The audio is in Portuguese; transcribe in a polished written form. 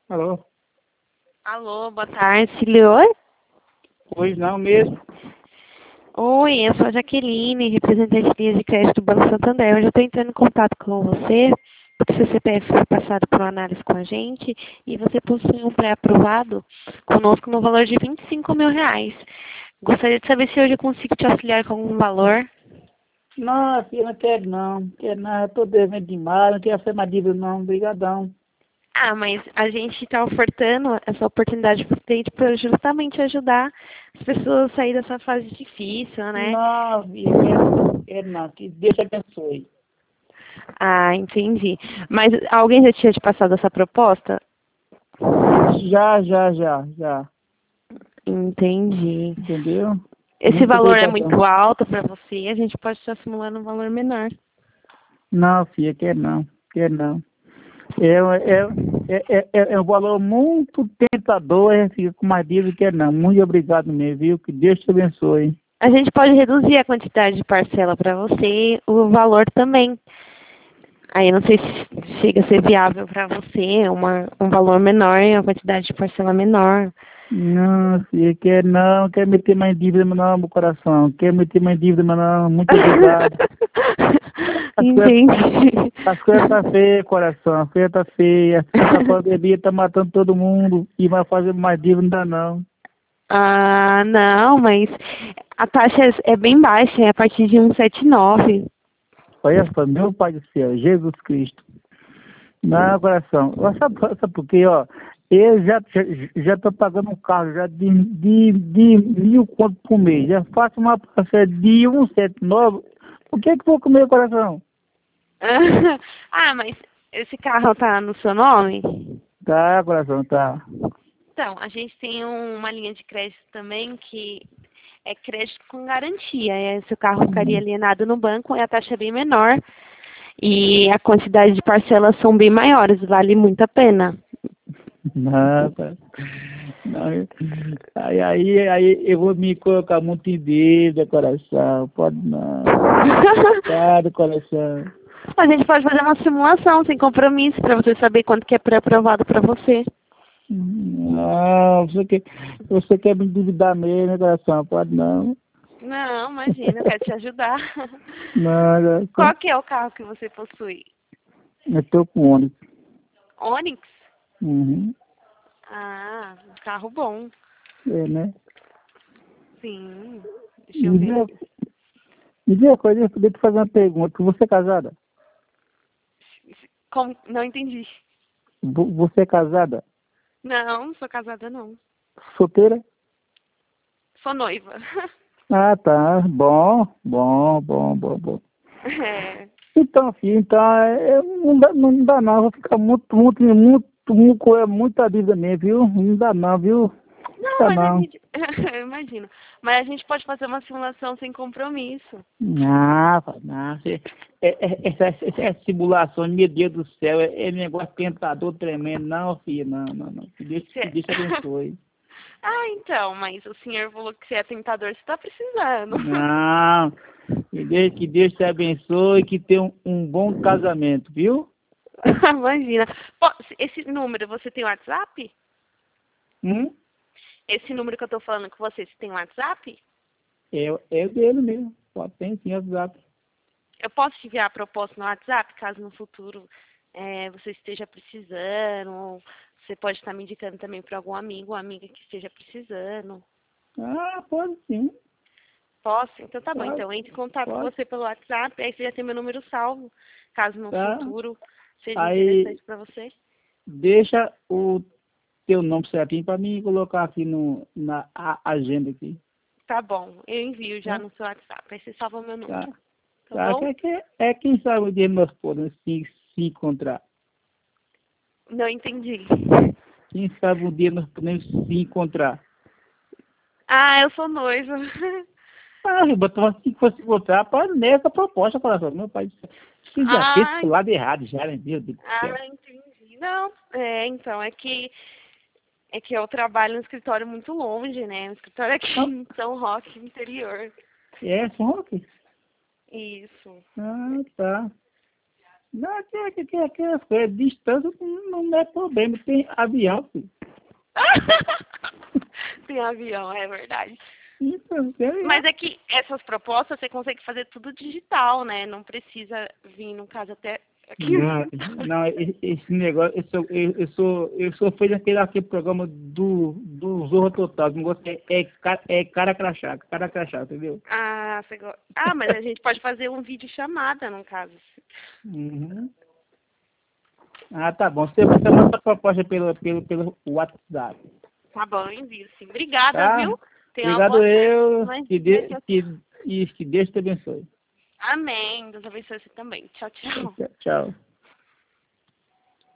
Alô? Alô, boa tarde, Cilioi? Pois não mesmo? Oi, eu sou a Jaqueline, representante de linha de crédito do Banco Santander. Hoje eu estou entrando em contato com você, porque seu CPF foi passado por uma análise com a gente e você possui um pré-aprovado conosco no valor de R$ 25.000. Gostaria de saber se hoje eu consigo te auxiliar com algum valor. Não, filha, não quero não. Não quero não, eu tô devendo demais, não quero ser mais dívida não, obrigadão. Ah, mas a gente está ofertando essa oportunidade para justamente ajudar as pessoas a sair dessa fase difícil, né? Não, filha, quero não, que Deus te abençoe. Ah, entendi. Mas alguém já tinha te passado essa proposta? Já. Entendi. Entendeu? Esse Muito valor é obrigadão. muito alto para você, a gente pode estar simulando um valor menor. Não, filha, quero não. É um valor muito tentador, fica com mais dívida, quero não. Muito obrigado mesmo, viu? Que Deus te abençoe. A gente pode reduzir a quantidade de parcela para você, o valor também. Aí eu não sei se chega a ser viável para você, um valor menor e uma quantidade de parcela menor. Não, filha, quero meter mais dívida não, meu coração. Quero meter mais dívida, mas não, muito obrigado. As coisas, Entendi. as coisas tá feia, coração, as coisas tá feia. Essa pandemia tá matando todo mundo e vai fazer mais dívida, não dá não. Ah, não, mas a taxa é bem baixa, é a partir de 1,79. Olha só, meu Pai do céu, Jesus Cristo. Não, coração. Sabe por quê, ó? Eu já tô pagando um carro já de 1.000 conto por mês. Já faço uma parcela de 179. Por que que vou comer, coração? Ah, mas esse carro tá no seu nome? Tá, coração, tá. Então, a gente tem uma linha de crédito também que é crédito com garantia. Se o carro ficaria Hum. alienado no banco, a taxa é bem menor e a quantidade de parcelas são bem maiores, vale muito a pena. Não, cara. Não, aí eu vou me colocar muito em dívida, coração. Pode não. Obrigado, coração. A gente pode fazer uma simulação sem compromisso para você saber quanto que é pré-aprovado para você. Não, você quer me endividar mesmo, né, coração? Pode não. Não, imagina, eu quero te ajudar. Não, coração. Qual que é o carro que você possui? Eu tô com ônibus. Onix? Uhum. Ah, um carro bom. É, né? Sim. Deixa eu Me diz, ver aqui. me diz uma coisa, eu podia te fazer uma pergunta. Você é casada? Como? Não entendi. Você é casada? Não, não sou casada não. Solteira? Sou noiva. Ah, tá. Bom. É. Então, filho, então, não dá não, vou ficar muita dívida mesmo, viu? Não dá não, viu? Não Não, dá mas a não. gente. Eu imagino. Mas a gente pode fazer uma simulação sem compromisso. Não, essa simulação, meu Deus do céu, é negócio tentador tremendo, não, filho, não. Que Deus te abençoe. Ah, então, mas o senhor falou que você é tentador, você está precisando. Não, que Deus te abençoe, que tenha um bom casamento, viu? Imagina. Pô, esse número, você tem WhatsApp? Hum? Esse número que eu tô falando com você, você tem WhatsApp? É dele mesmo, só tem sim, WhatsApp. Eu posso te enviar a proposta no WhatsApp, caso no futuro você esteja precisando. Ou você pode estar me indicando também para algum amigo ou amiga que esteja precisando. Ah, pode sim, Posso? Então tá bom. pode, Então entre em contato com pode, você pelo WhatsApp, aí você já tem meu número salvo, caso no tá? futuro seja Aí interessante para você. deixa o teu nome certinho para mim colocar aqui na agenda aqui. Tá bom, eu envio já Tá? no seu WhatsApp, aí você salva meu Tá. número, tá Tá? bom? Quem sabe o dia nós podemos se encontrar. Não entendi. Quem sabe um dia nós podemos se encontrar. Ah, eu sou noiva. Ah, botou assim que fosse encontrar para nessa proposta, coração. Meu pai, você já fez Ah, pro lado errado, já, né? Meu Deus do céu. ah, entendi. Não, então, é que eu trabalho num escritório muito longe, né? Um escritório aqui Não, em São Roque, interior. é só aqui. Isso. Ah, tá. Não, aquelas coisas, distância não é problema, tem avião, filho. Tem avião, é verdade. Então, tem avião. Mas é que essas propostas você consegue fazer tudo digital, né? Não precisa vir, no caso, até aqui. Não, esse negócio, eu sou feito aquele programa do Zorro Total, que o negócio é cara crachá, entendeu? Ah, você gosta. Ah, mas a gente pode fazer um vídeo chamada, no caso. Uhum. Ah, tá bom. Você manda a proposta pelo WhatsApp. Tá bom, eu envio sim. Obrigada, Tá? viu? Tenha uma Obrigado boa eu. tarde. Que Deus te abençoe. Amém. Deus abençoe você também. Tchau, tchau. Tchau.